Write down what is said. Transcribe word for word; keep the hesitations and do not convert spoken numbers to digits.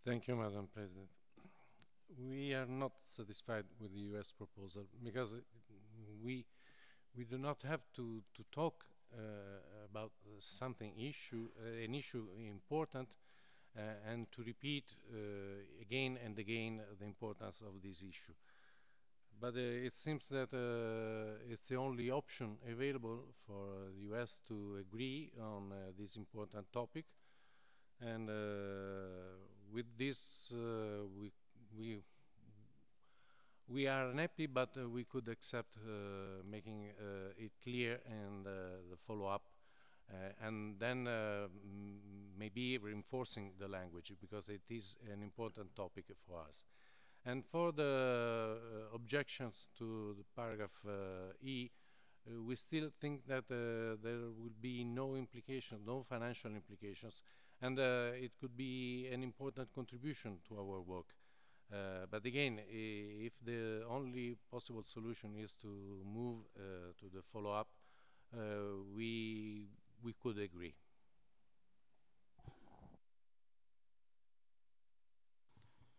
Thank you, Madam President. We are not satisfied with the U S proposal because it- we we do not have to to talk uh, about something issue uh, an issue important uh, and to repeat uh, again and again the importance of this issue. But uh, it seems that uh, it's the only option available for the U S to agree on uh, this important topic. And uh, with this, uh, we we we are unhappy, but uh, we could accept uh, making uh, it clear and uh, the follow-up, uh, and then uh, m- maybe reinforcing the language because it is an important topic for us. And for the uh, objections to the paragraph uh, E, uh, we still think that uh, there will be no implication, no financial implications, and uh, it could be an important contribution to our work. Uh, but again, i- if the only possible solution is to move uh, to the follow-up, uh, we we could agree.